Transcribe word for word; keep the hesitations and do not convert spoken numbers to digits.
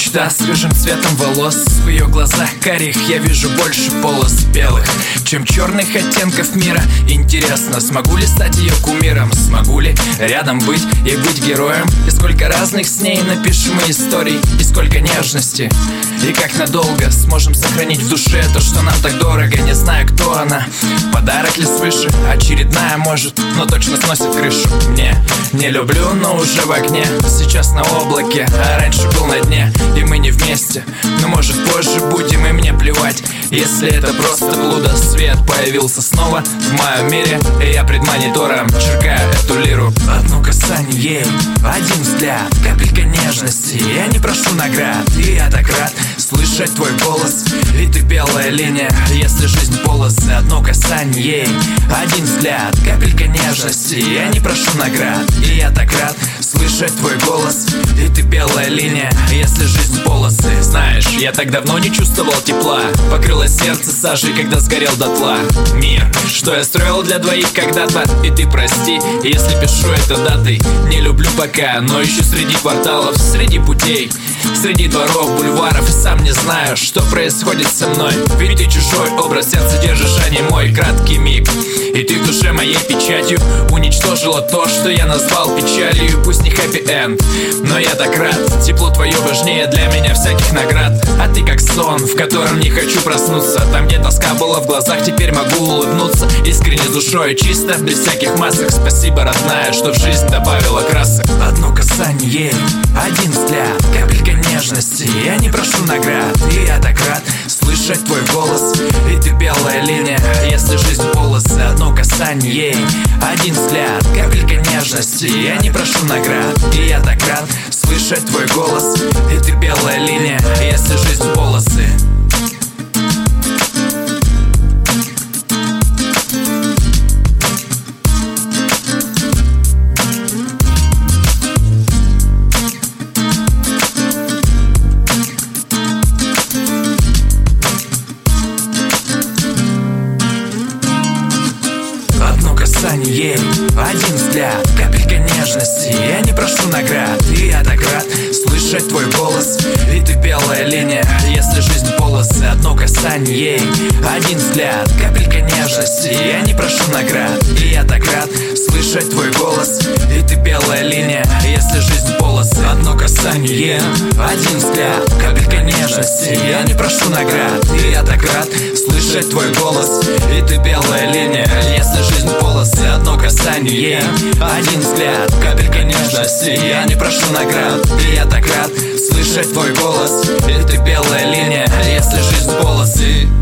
мечта свежим цветом волос. В ее глазах карих я вижу больше полос белых, чем черных оттенков мира. Интересно, смогу ли стать ее кумиром? Смогу ли рядом быть и быть героем? И сколько разных с ней напишем мы историй, и сколько нежности. И как надолго сможем сохранить в душе то, что нам так дорого. Не знаю, кто она, подарок ли свыше, очередная может, но точно сносит крышу. Мне не люблю, но уже в огне. Сейчас на облаке, а раньше был на дне. И мы не вместе, но может позже будем, и мне плевать, если это просто блуда. Свет появился снова в моем мире, и я пред монитором черкаю эту лиру. Одно касание ей, один взгляд, капелька нежности. Я не прошу наград, и я так рад слышать твой голос. И ты белая линия, если жизнь полосы. Одно касание ей, один взгляд, капелька нежности. Я не прошу наград, и я так рад слышать твой голос. И ты белая линия, если жизнь полосы. Знаешь, я так давно не чувствовал тепла. Покрылось сердце сажей, когда сгорел дотла мир, что я строил для двоих когда-то. И ты прости, если пишу это датой. Не люблю пока, но ищу среди кварталов, среди путей, среди дворов, бульваров. И сам не знаю, что происходит со мной. Ведь ты чужой образ, сердце держишь, а не мой. Краткий миг, и ты в душе моей печатью уничтожила то, что я назвал печалью. Пусть не хэппи-энд, но я так рад. Тепло твое важнее для меня всяких наград. А ты как сон, в котором не хочу проснуться. Там, где тоска была в глазах, теперь могу улыбнуться. Искренне душой, чисто, без всяких масок. Спасибо, родная, что в жизнь добавила красок. Одно касание ей, один взгляд, капелька нежности. Я не прошу наград, и я так рад слышать твой голос. И ты белая линия, если жизнь полосы. Одно касание ей, один взгляд, капелька нежности. Я не прошу наград, и я так рад слышать твой голос. И ты белая линия, если жизнь полосы. Ей, один взгляд, капелька нежности. Я не прошу наград, и я так рад слышать твой голос. И ты белая линия, если жизнь полосы. Одно касание ей, один взгляд, капелька нежности. Я не прошу наград, и я так рад слышать твой голос. И ты белая линия, если жизнь полосы. Одно касание ей, один взгляд, капелька нежности. Я не прошу наград, и я так рад слышать твой голос. И ты белая линия, если жизнь полосы. Одно касание ей, один взгляд, капелька нежности. Я не прошу наград, и я так рад слышать твой голос. И ты белая линия, если жизнь полосы.